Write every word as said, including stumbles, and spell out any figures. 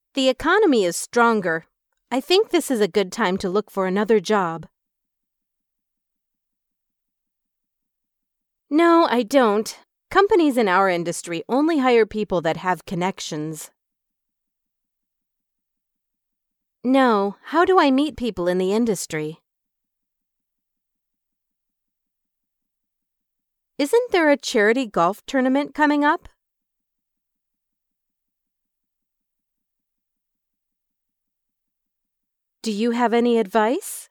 The economy is stronger. I think this is a good time to look for another job. No, I don't. Companies in our industry only hire people that have connections. No, how do I meet people in the industry? Isn't there a charity golf tournament coming up? Do you have any advice?